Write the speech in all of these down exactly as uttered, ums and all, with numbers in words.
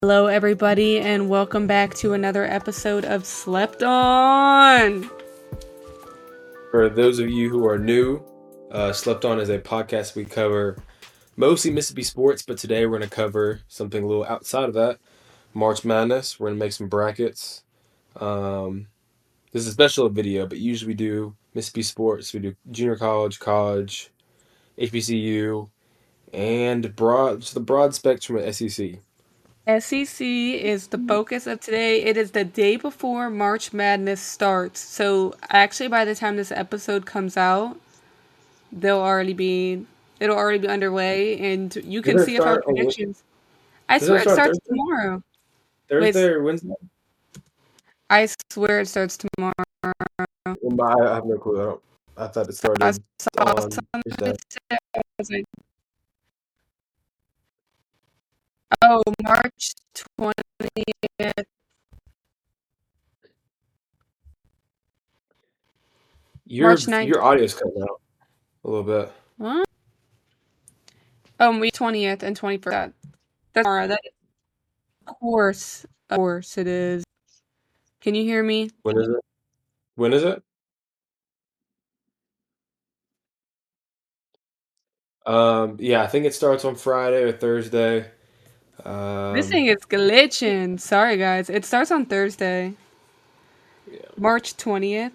Hello, everybody, and welcome back to another episode of Slept On. For those of you who are new, uh, Slept On is a podcast we cover mostly Mississippi sports, but today we're going to cover something a little outside of that. March Madness. We're going to make some brackets. Um, this is a special video, but usually we do Mississippi sports. We do junior college, college, H B C U, and broad, so the broad spectrum of S E C. S E C is the focus of today. It is the day before March Madness starts. So, actually, by the time this episode comes out, they'll already be it'll already be underway, and you can Does it see if our start on, predictions. I does it swear it start starts Thursday? tomorrow. Thursday Wait, or Wednesday? I swear it starts tomorrow. Um, I I have no clue. I, don't, I thought it I started saw on something Thursday. say, I was like, oh, March twentieth. Your March ninth. your audio's cutting out a little bit. What? Oh, May twentieth and twenty-first. That, that's tomorrow. That, of course, of course it is. Can you hear me? When is it? When is it? Um, yeah, I think it starts on Friday or Thursday. This Um, thing is glitching. Sorry, guys. It starts on Thursday, yeah, March twentieth.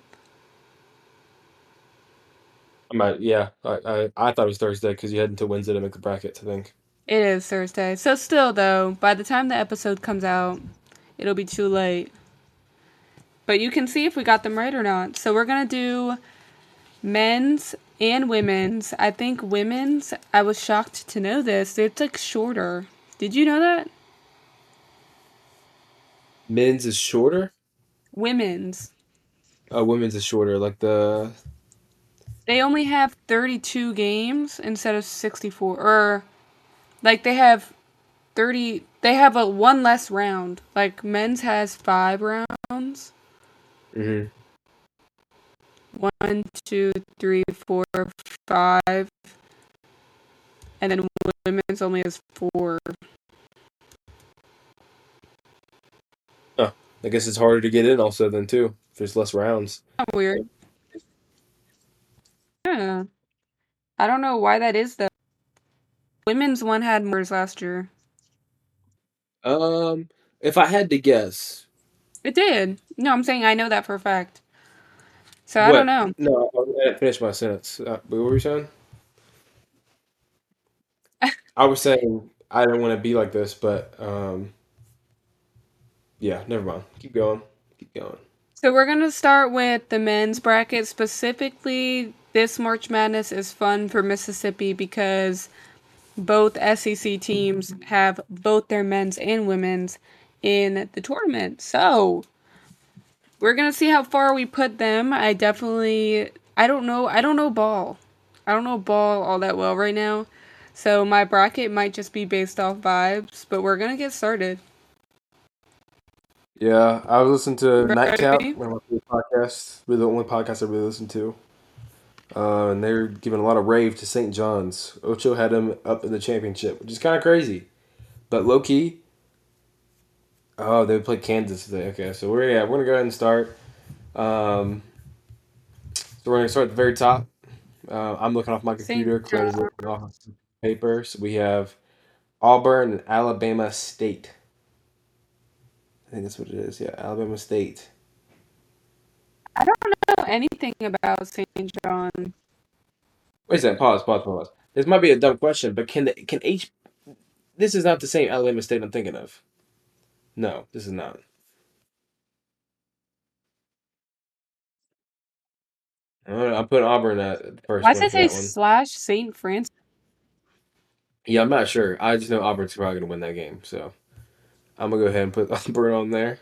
I might. Yeah, I I, I thought it was Thursday because you had until Wednesday to make the brackets. I think. It is Thursday. So, still, though, by the time the episode comes out, it'll be too late. But you can see if we got them right or not. So, we're going to do men's and women's. I think women's, I was shocked to know this. It's like shorter. Did you know that? Men's is shorter. Women's. Uh, women's is shorter. Like the They only have thirty-two games instead of sixty-four. Or, like, they have thirty. They have a one less round. Like, men's has five rounds. hmm One, two, three, four, five. And then women's only has four. Oh, I guess it's harder to get in also then too. If there's less rounds. Not weird. Yeah. I don't know why that is, though. Women's one had more last year. Um, if I had to guess, It did. No, I'm saying I know that for a fact. So I don't what? know. No, I didn't finish my sentence. Uh, what were you saying? I was saying I don't want to be like this, but um, yeah, never mind. Keep going. Keep going. So we're going to start with the men's bracket. Specifically, this March Madness is fun for Mississippi because both S E C teams have both their men's and women's in the tournament. So we're going to see how far we put them. I definitely, I don't know, I don't know ball. I don't know ball all that well right now. So my bracket might just be based off vibes, but we're going to get started. Yeah, I was listening to Nightcap, Ready? one of my favorite podcasts. Really the only podcast I really listen to. Uh, and they were giving a lot of rave to Saint John's. Ocho had him up in the championship, which is kind of crazy. But low key, oh, they played Kansas today. Okay, so we're yeah, we're gonna go ahead and start. Um, so we're gonna start at the very top. Uh, I'm looking off my Saint computer. John. Claire's looking off paper. So we have Auburn and Alabama State. I think that's what it is. Yeah, Alabama State. I don't know anything about Saint John. Wait a second. Pause. Pause. Pause. This might be a dumb question, but can the can H? This is not the same Alabama State I'm thinking of. No, this is not. I don't know, I'm putting Auburn at the first Why does one it for say that one. slash Saint Francis? Yeah, I'm not sure. I just know Auburn's probably gonna win that game, so I'm gonna go ahead and put Auburn on there.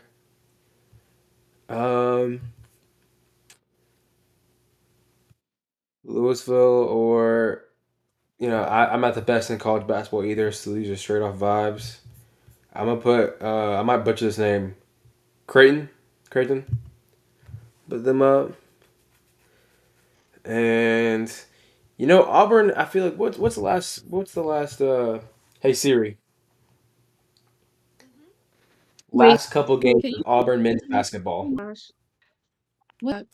Um, Louisville or you know I, I'm not the best in college basketball either, so these are straight off vibes. I'm gonna put uh, I might butcher this name, Creighton, Creighton, put them up, and you know Auburn. I feel like what's what's the last what's the last uh Hey Siri. Wait, last couple games can of you Auburn men's oh basketball. my gosh. What?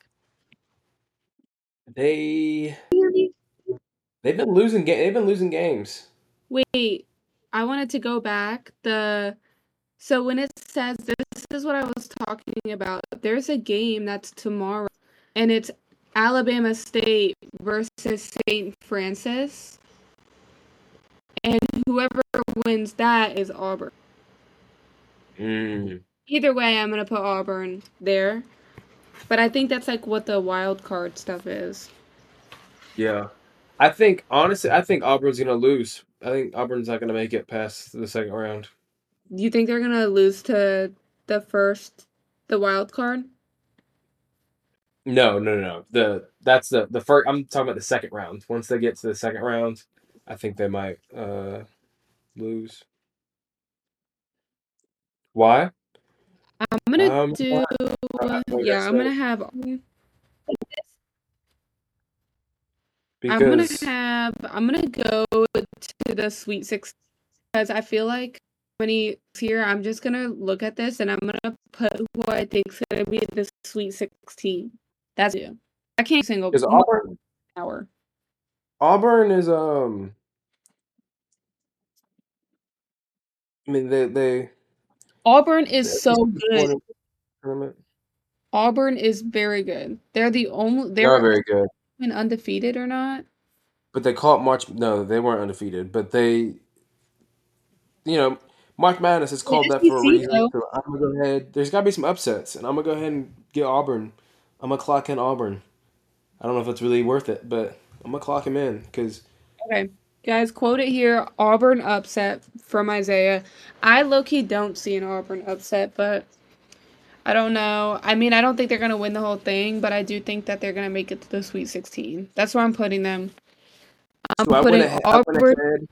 They Can you hear me? they've been losing ga- they've been losing games. Wait, I wanted to go back. The so when it says this is what I was talking about. There's a game that's tomorrow, and it's Alabama State versus Saint Francis, and whoever wins that is Auburn. Mm, Either way, I'm gonna put Auburn there, but I think that's like what the wild card stuff is. yeah. I think honestly, I think Auburn's gonna lose. I think Auburn's not gonna make it past the second round. Do you think they're gonna lose to the first, the wild card? No, no, no, no. The that's the the first. I'm talking about the second round. Once they get to the second round, I think they might uh lose. Why? I'm gonna Um, do, why? What are you gonna yeah, I'm say? gonna have, I'm gonna Because have, I'm gonna go to the Sweet Six because I feel like many here, I'm just gonna look at this and I'm gonna put who I think's gonna be the Sweet Sixteen. That's you. I can't single because Auburn hour. Auburn is um. I mean they they Auburn is the so S E C good. tournament. Auburn is very good. They're the only, They are they're very good, undefeated or not. but they caught March. No, they weren't undefeated, but they you know, March Madness is The called that for a S E C reason. though. So I'm gonna go ahead. There's gotta be some upsets, and I'm gonna go ahead and get Auburn. I'm gonna clock in Auburn. I don't know if it's really worth it, but I'm gonna clock him in because Okay. Guys, quote it here. Auburn upset from Isaiah. I low key don't see an Auburn upset, but I don't know. I mean, I don't think they're gonna win the whole thing, but I do think that they're gonna make it to the Sweet sixteen. That's where I'm putting them. I'm so I went putting ahead. I went Auburn. ahead.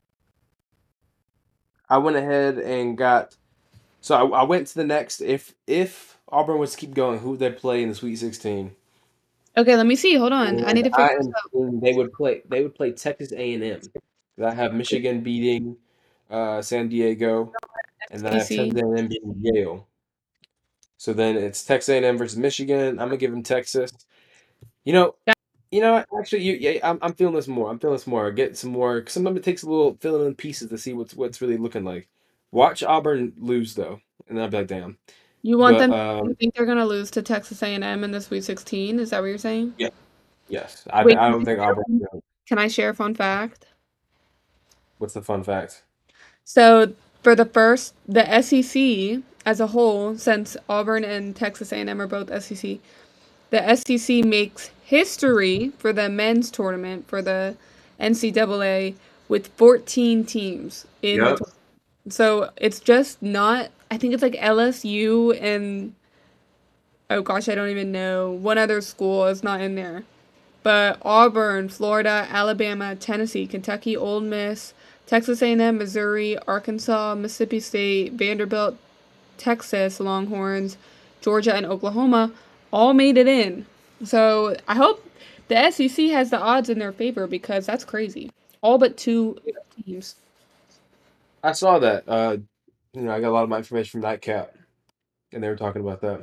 I went ahead and got. So I, I went to the next. If if Auburn was to keep going, who would they play in the Sweet Sixteen? Okay, let me see. Hold on. I need And to I figure this am out. thinking they would play. They would play Texas A and M. I have Michigan beating uh, San Diego, and then I have Texas S E C. A and M beating Yale. So then it's Texas A and M versus Michigan. I'm gonna give them Texas. You know, you know. what? Actually, you, yeah, I'm, I'm feeling this more. I'm feeling this more. Get some more. 'Cause sometimes it takes a little filling in pieces to see what's what's really looking like. Watch Auburn lose though, and then I'll be like, damn. You want But them? You um, think they're gonna lose to Texas A and M in the Sweet sixteen? Is that what you're saying? yeah, yes. I th- Wait, I can don't think Auburn. I share, can I share a fun fact? What's the fun fact? So for the first, the S E C as a whole, since Auburn and Texas A and M are both S E C, the S E C makes history for the men's tournament for the N C double A with fourteen teams in the Yep. tournament. So it's just not. I think it's like L S U and oh gosh, I don't even know. One other school is not in there. But Auburn, Florida, Alabama, Tennessee, Kentucky, Ole Miss, Texas A and M, Missouri, Arkansas, Mississippi State, Vanderbilt, Texas Longhorns, Georgia, and Oklahoma all made it in. So I hope the S E C has the odds in their favor because that's crazy. All but two teams. I saw that. Uh, you know, I got a lot of my information from Nightcap, and they were talking about that.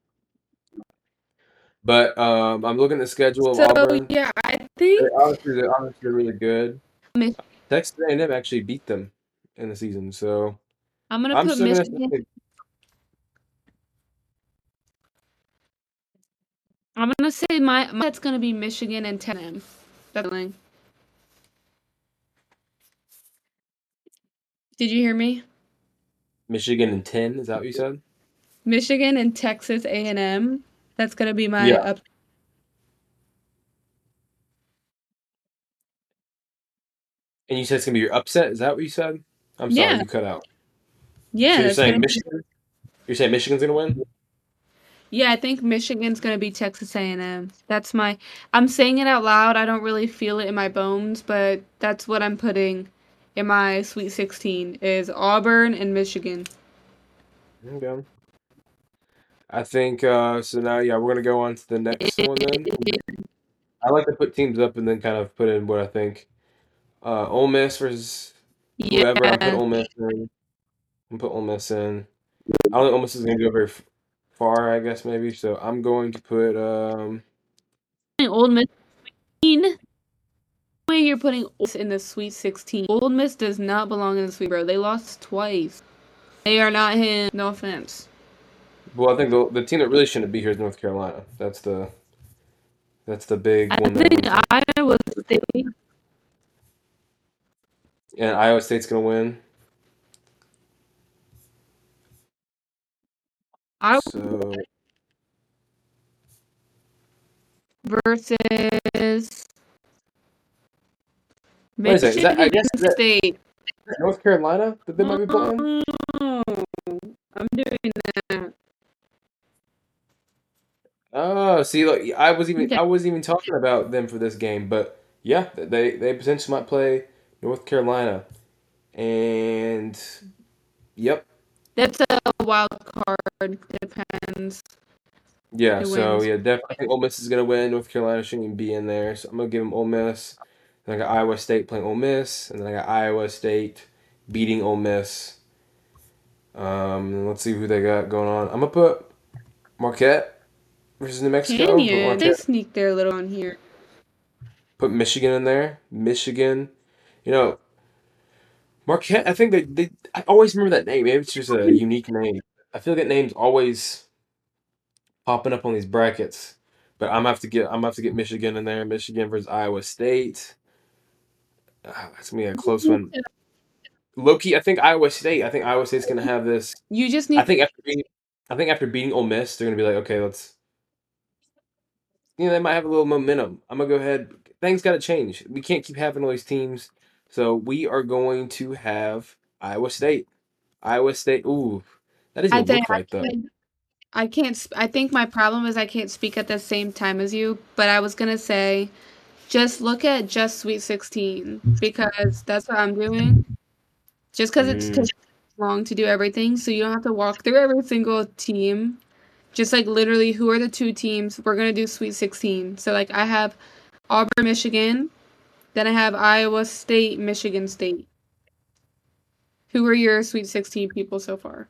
But um, I'm looking at the schedule of So Auburn. yeah, I They're think obviously, they're obviously really good. Mi- Texas A and M actually beat them in the season, so I'm gonna I'm put still gonna Michigan. say I'm gonna say my, my that's gonna be Michigan and Tennessee. That's feeling. Did you hear me? Michigan in ten. Is that what you said? Michigan and Texas A and M. That's gonna be my Yeah. up. And you said it's gonna be your upset. Is that what you said? I'm sorry, Yeah, you cut out. So yeah, you're that's gonna saying be. Michigan? You're saying Michigan's gonna win? Yeah, I think Michigan's gonna be Texas A and M. That's my. I'm saying it out loud. I don't really feel it in my bones, but that's what I'm putting in my Sweet sixteen is Auburn and Michigan. Okay. I think uh, so. Now, yeah, we're gonna go on to the next one then. I like to put teams up and then kind of put in what I think. Uh, Ole Miss versus whoever. I'm put Yeah, Ole Miss in. I'm put Ole Miss in. I don't think Ole Miss is going to go very f- far, I guess, maybe. So I'm going to put. Um, Old Miss. No way you're putting Ole Miss in the Sweet sixteen. Old Miss does not belong in the Sweet, bro. They lost twice. They are not him. No offense. well, I think the, the team that really shouldn't be here is North Carolina. That's the that's the big I one that think needs to. Iowa State. And Iowa State's going to win. Iowa So versus wait a second. Is that I Michigan guess is that State. North Carolina that they might be playing? Oh, I'm doing that. Oh, see, look, I was even Okay. I wasn't even talking about them for this game, but yeah, they they potentially might play North Carolina, and yep, That's a wild card. Depends yeah. who So wins. yeah, definitely I think Ole Miss is gonna win. North Carolina shouldn't even be in there, so I'm gonna give them Ole Miss. Then I got Iowa State playing Ole Miss, and then I got Iowa State beating Ole Miss. Um, and let's see who they got going on. I'm gonna put Marquette versus New Mexico. I'm gonna put Canyon. They Marquette. sneak their little on here. Put Michigan in there. Michigan. You know, Marquette, I think they, they I always remember that name. Maybe it's just a unique name. I feel like that name's always popping up on these brackets. But I'm gonna have to get I'm gonna have to get Michigan in there. Michigan versus Iowa State. Ah, that's gonna be a close one. Loki, I think Iowa State. I think Iowa State's gonna have this. You just I need. think after beating, I think after beating Ole Miss, they're gonna be like, okay, let's. You know, they might have a little momentum. I'm gonna go ahead. Things got to change. We can't keep having all these teams. So we are going to have Iowa State. Iowa State. Ooh, that I doesn't think look I right though. can't. I can't. sp- I think my problem is I can't speak at the same time as you. But I was gonna say, just look at just Sweet sixteen because that's what I'm doing. Just because it's Mm. taking long to do everything, so you don't have to walk through every single team. Just like literally, who are the two teams? We're gonna do Sweet sixteen. So like, I have Auburn, Michigan. Then I have Iowa State, Michigan State. Who are your Sweet sixteen people so far?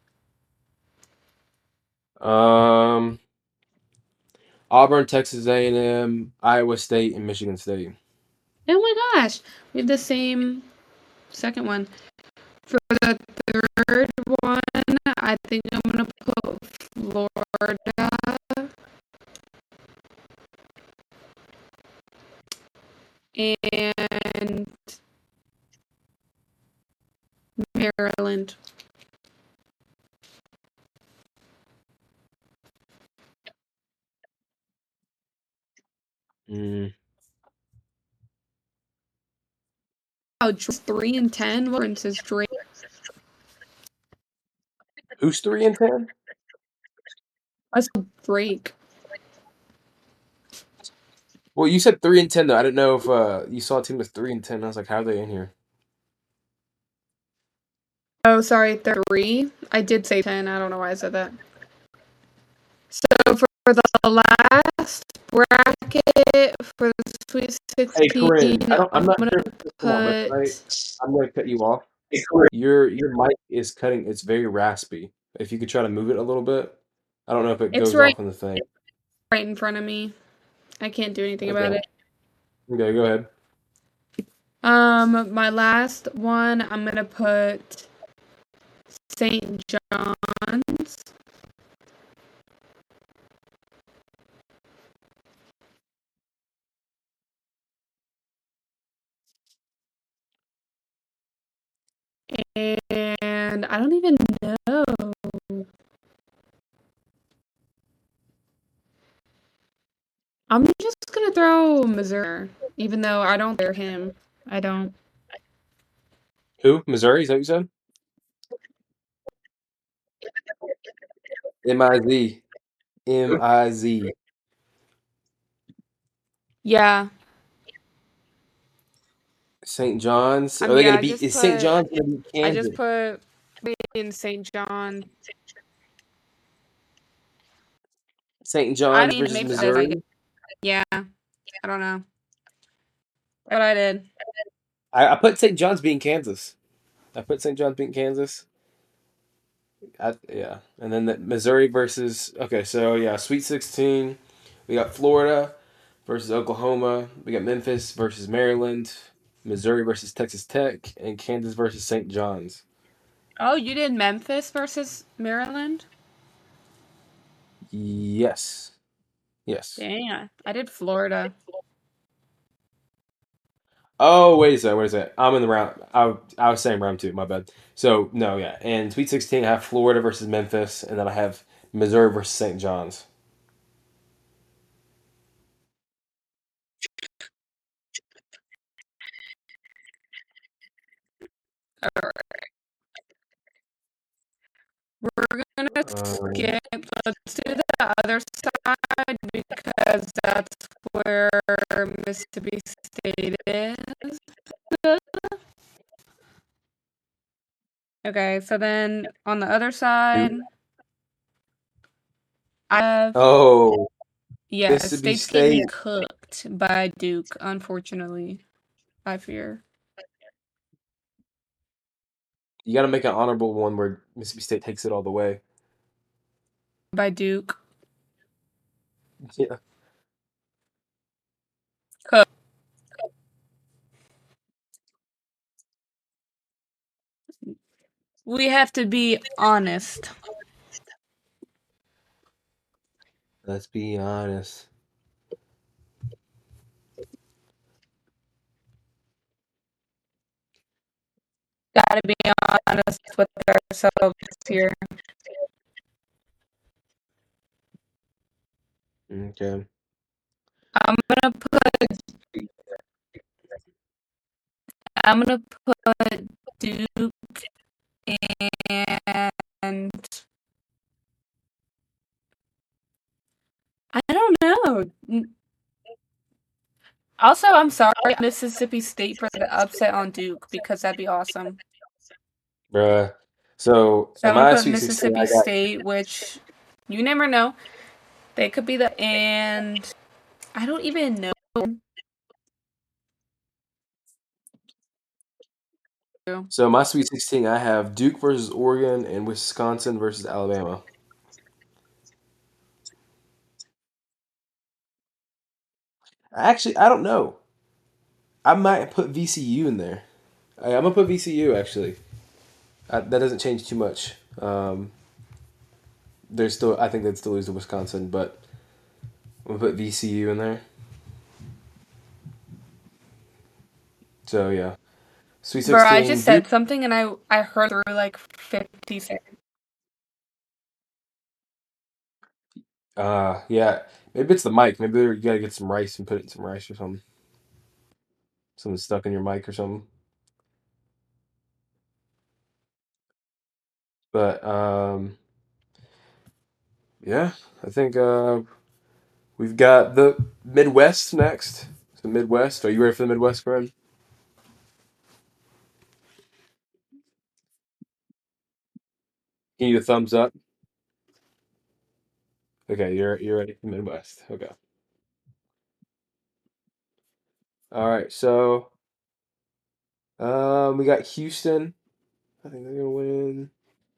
Um, Auburn, Texas A and M, Iowa State, and Michigan State. Oh my gosh, we have the same second one. For the third one, I think I'm gonna put Florida and Maryland. Mm. Oh, Drake's three and ten. What difference is Drake? Who's three and ten? I said Drake. Well, you said three and ten though. I didn't know if uh, you saw a team that's three and ten. I was like, how are they in here? Oh, sorry, three. I did say ten. I don't know why I said that. So for the last bracket for the Sweet Hey, sixteen, Corinne, I don't. I'm I'm not gonna sure if this is on our website. put. I'm going to cut you off. Your your mic is cutting. It's very raspy. If you could try to move it a little bit. I don't know if it It's goes right, off on the thing. right in front of me. I can't do anything Okay. about it. Okay, go ahead. Um, my last one, I'm gonna put Saint John's. And I don't even know. I'm just gonna throw Missouri, even though I don't fear him. I don't. Who? Missouri? Is that what you said? M I Z. M I Z. Yeah. Saint John's. Are Um. they Yeah. going to I beat? just Is Saint put. John's going to beat I just Kansas? put in Saint John. Saint I John's mean, versus maybe that's like. Missouri? Yeah. I don't know. What I did. I, I put Saint John's beating Kansas. I put Saint John's beating Kansas. I, yeah, and then the Missouri versus. Okay, so yeah, Sweet Sixteen. We got Florida versus Oklahoma. We got Memphis versus Maryland. Missouri versus Texas Tech, and Kansas versus Saint John's. Oh, you did Memphis versus Maryland? Yes, yes. Dang, I did Florida. Oh, wait a second, wait a second. I'm in the round. I, I was saying round two. My bad. So no, yeah. And Sweet Sixteen, I have Florida versus Memphis, and then I have Missouri versus Saint John's. We're gonna Um, skip. Let's do the other side because that's where Mississippi State is. Okay, so then on the other Duke. side, I have Oh, yeah, Mississippi State's getting State. cooked by Duke, unfortunately. I fear You got to make an honorable one where Mississippi State takes it all the way. by Duke. Yeah. Cook. We have to be honest. Let's be honest. Gotta be honest with ourselves here. Okay. I'm gonna put I'm gonna put Duke and I don't know. Also, I'm sorry, Mississippi State for the upset on Duke because that'd be awesome. Bruh. So So at I'm gonna my put Sweet Sixteen, Mississippi I got. State, which you never know. They could be the and I don't even know. So my Sweet Sixteen, I have Duke versus Oregon and Wisconsin versus Alabama. Actually, I don't know. I might put V C U in there. I, I'm gonna put V C U actually. I, that doesn't change too much. Um, there's still, I think they'd still lose to Wisconsin, but I'm gonna put V C U in there. So yeah, Sweet Bro, I Sixteen, just Duke. said something and I I heard through like fifty seconds. Uh, yeah, maybe it's the mic. Maybe you gotta get some rice and put it in some rice or something. Something stuck in your mic or something. But um, yeah, I think uh, we've got the Midwest next. The Midwest. Are you ready for the Midwest, Fred? Give you a thumbs up. Okay, you're you're ready for the Midwest. Okay. All right. So um, we got Houston. I think they're gonna win.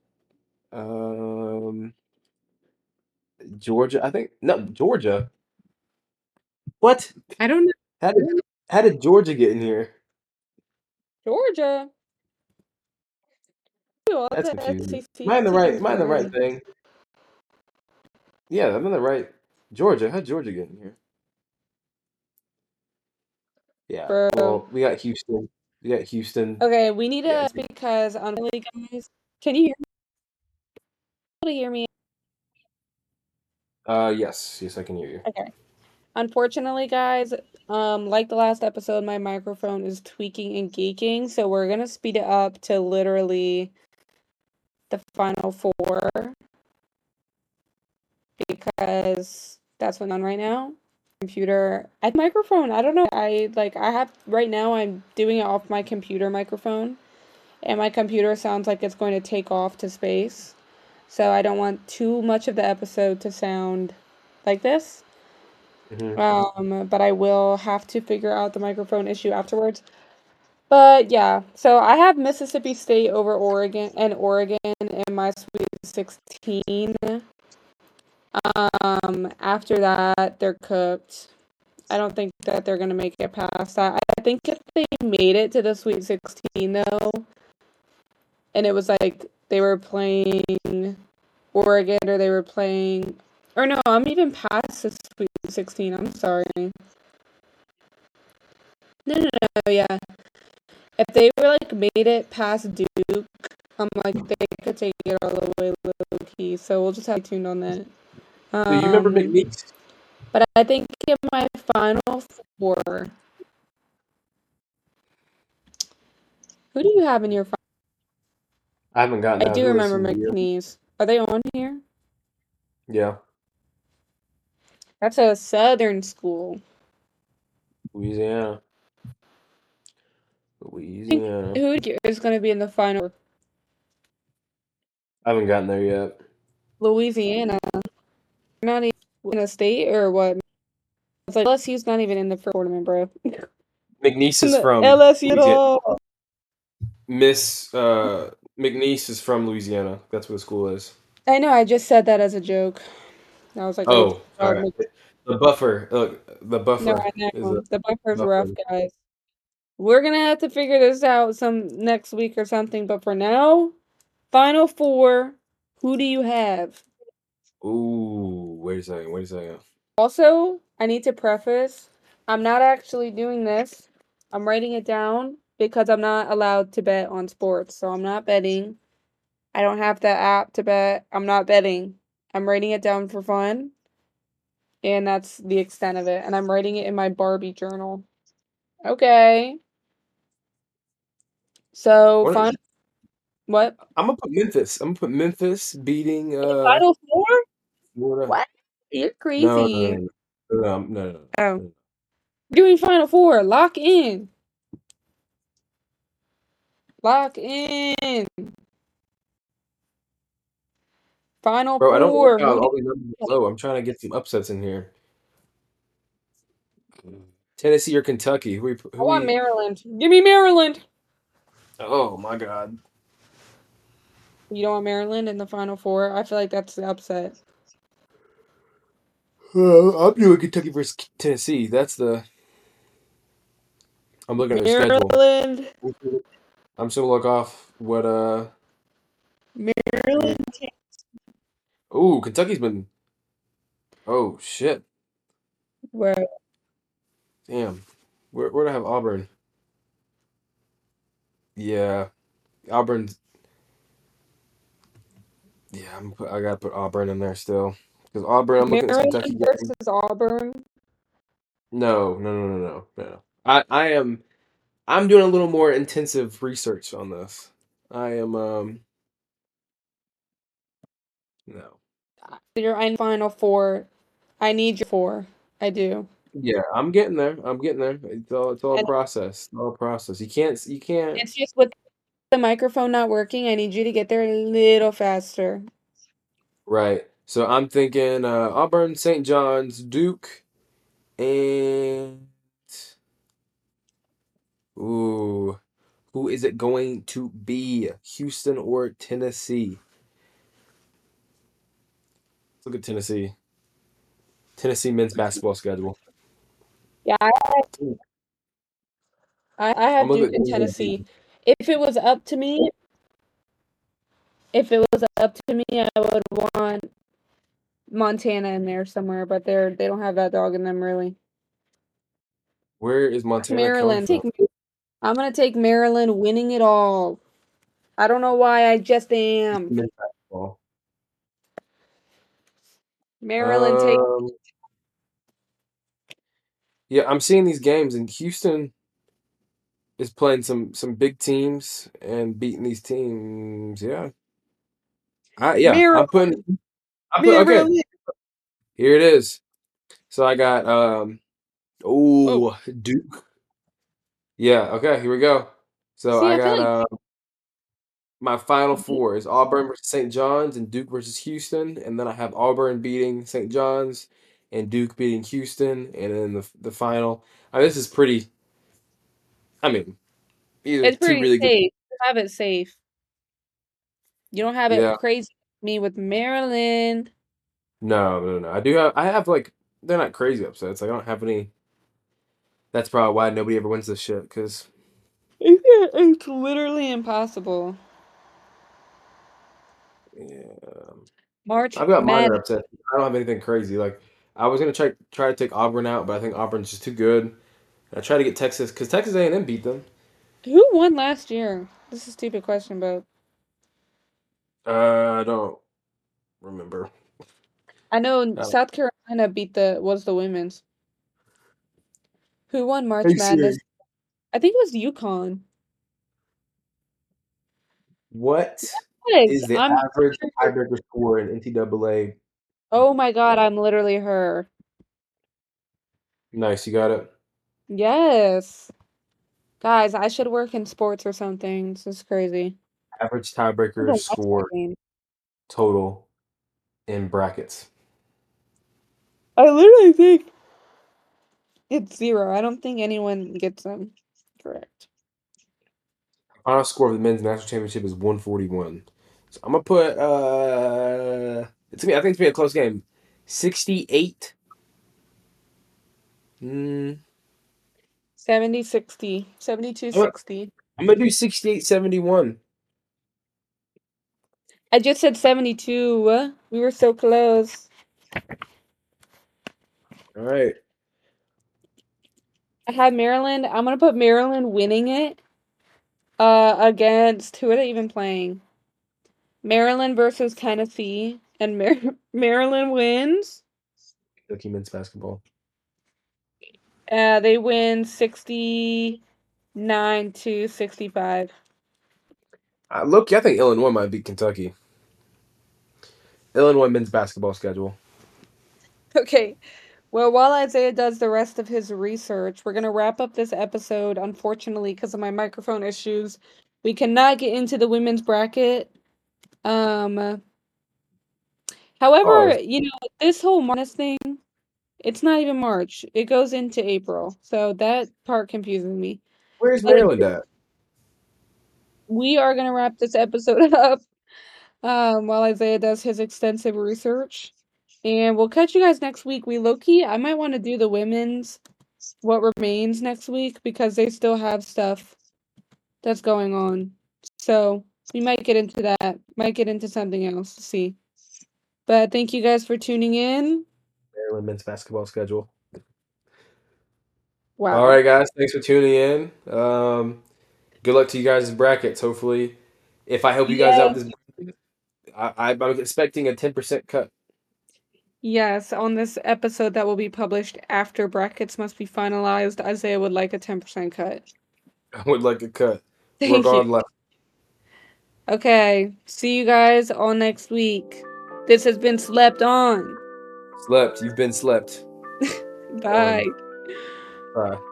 Um, Georgia. I think no Georgia. What? I don't know. How did how did Georgia get in here? Georgia. All That's the confusing. S E C Am I in the right? teams Am I in the were right in. thing? Yeah, I'm in the right. Georgia. How'd Georgia get in here? Yeah. Bro. Well, we got Houston. We got Houston. Okay, we need Yeah. to because unfortunately, guys, can you hear me? Able to hear me? Uh, yes, yes, I can hear you. Okay. Unfortunately, guys, um, like the last episode, my microphone is tweaking and geeking, so we're gonna speed it up to literally the final four because that's what's on right now. Computer, I microphone. I don't know. I like. I have right now. I'm doing it off my computer microphone, and my computer sounds like it's going to take off to space. So I don't want too much of the episode to sound like this. Hmm. Um, but I will have to figure out the microphone issue afterwards. But yeah, so I have Mississippi State over Oregon and Oregon in my Sweet sixteen. Um, after that, they're cooked. I don't think that they're gonna make it past that. I think if they made it to the Sweet sixteen though, and it was like they were playing Oregon or they were playing, or no, I'm even past the Sweet sixteen. I'm sorry. No, no, no, yeah. If they were like made it past Duke, I'm like they could take it all the way low key. So we'll just have to stay tuned on that. Do you remember Um, McNeese? but I think in my final four, who do you have in your? Final? I haven't gotten I down do to this remember in a year. McNeese. Are they on here? Yeah, That's a Southern school. Louisiana. think Louisiana. who is going to be in the final? I haven't gotten there yet. Louisiana. Not even in a state or what? It's like L S U's not even in the first tournament, bro. McNeese is from L S U at Louisiana. all. Miss uh, McNeese is from Louisiana. That's what the school is. I know. I just said that as a joke. I was like, oh, Oh, all God, right. Mc- The buffer. Look, the no, buffer I is know a the buffer's rough, buffer. guys. We're gonna have to figure this out some next week or something. But for now, final four. Who do you have? Ooh, wait a second. Wait a second. Also, I need to preface, I'm not actually doing this. I'm writing it down because I'm not allowed to bet on sports. So I'm not betting. I don't have the app to bet. I'm not betting. I'm writing it down for fun. And that's the extent of it. And I'm writing it in my Barbie journal. Okay. So, What? fun. What? I'm gonna put Memphis. I'm gonna put Memphis beating uh Final four? Florida. What? You're No, no, crazy. no, no, no, no, no, Oh. no. Doing Final Four. Lock in. Lock in. Final Bro, I don't like Four. how Who do all these numbers are low. I'm trying to get some upsets in here. Tennessee or Kentucky? Who we? I Who want we? Maryland. Give me Maryland. Oh my God. You don't want Maryland in the Final Four? I feel like that's the upset. Uh, I'm doing Kentucky versus Tennessee. That's the. I'm looking at their schedule. Maryland. I'm just gonna look off what uh. Maryland. Ooh, Kentucky's been. Oh shit! Where? Damn. Where where do I have Auburn? Yeah, Auburn's. Yeah, I'm put, I gotta put Auburn in there still because Auburn. I'm looking at this Kentucky Maryland game. versus Auburn. No, no, no, no, no, no. I I am. I'm doing a little more intensive research on this. I am. Um. No. You're in Final Four. I need your four. I do. Yeah, I'm getting there. I'm getting there. It's all. It's all a And process. It's all a process. You can't. You can't. it's just with the microphone not working, I need you to get there a little faster. Right. So I'm thinking uh, Auburn, Saint John's, Duke, and ooh, who is it going to be? Houston or Tennessee? Let's look at Tennessee. Tennessee men's basketball schedule. Yeah, I, I, I I'm have looking Duke at and Tennessee Tennessee. If it was up to me, if it was up to me, I would want Montana in there somewhere, but they're they don't have that dog in them really. Where is Montana coming Maryland. from? Take I'm gonna take Maryland winning it all. I don't know why, I just am. Men's basketball. Maryland take Um, yeah, I'm seeing these games, and Houston is playing some some big teams and beating these teams. Yeah, I yeah, Maryland. I'm putting. I put okay. Maryland. Here it is. So I got um. Oh, Oh, Duke. Yeah. Okay. Here we go. So see, I I feel got like uh my final four is Auburn versus Saint John's and Duke versus Houston, and then I have Auburn beating Saint John's and Duke beating Houston, and then the the final. I mean, this is pretty. I mean, Either It's two pretty really good. safe. You have it safe. You don't have it Yeah. crazy like me with Maryland. No, no, no. I do have. I have like they're not crazy upsets. I don't have any. That's probably why nobody ever wins this shit. Cause It's it's literally impossible. yeah, March I've got minor Madness. upsets. I don't have anything crazy. Like I was gonna try try to take Auburn out, but I think Auburn's just too good. I tried to get Texas because Texas A and M beat them. Who won last year? This is a stupid question, but Uh, I don't remember. I know Uh, South Carolina beat the was the women's. Who won are March you Madness? serious? I think it was UConn. What Yes, is the I'm average sure. tiebreaker score in N C double A? Oh my God, I'm literally her. Nice, you got it. Yes. Guys, I should work in sports or something. This is crazy. Average I'm tiebreaker gonna watch that score game. total in brackets. I literally think it's zero. I don't think anyone gets them correct. Final score of the men's national championship is one forty-one. So I'm gonna put uh it's gonna be, I think it's gonna be a close game. sixty-eight. Mm, seventy sixty. seventy-two I'm gonna, sixty. I'm gonna do sixty-eight seventy-one. I just said seventy-two. We were so close. All right. I had Maryland. I'm gonna put Maryland winning it. Uh, against who are they even playing? Maryland versus Tennessee, and Mar- Maryland wins. Kentucky men's basketball. Uh, they win sixty-nine to sixty-five. Uh, look, I think Illinois might beat Kentucky. Illinois men's basketball schedule. Okay. Well, while Isaiah does the rest of his research, we're gonna wrap up this episode. Unfortunately, because of my microphone issues, we cannot get into the women's bracket. Um, Pause. however, you know, this whole March thing, it's not even March. It goes into April. So that part confuses me. Where's But Maryland at? we are gonna wrap this episode up um while Isaiah does his extensive research. And we'll catch you guys next week. We low key, I might want to do the women's what remains next week because they still have stuff that's going on. So we might get into that. Might get into something else to see. But thank you guys for tuning in. Maryland men's basketball schedule. All Wow. right, guys. Thanks for tuning in. Um, good luck to you guys' brackets. Hopefully, if I help you guys out Yeah. with this, I, I'm expecting a ten percent cut. Yes, on this episode that will be published after brackets must be finalized, Isaiah would like a ten percent cut. I would like a cut. Work Thank you. on left. Okay, see you guys all next week. This has been Slept On. Slept. You've been slept. Bye. Bye.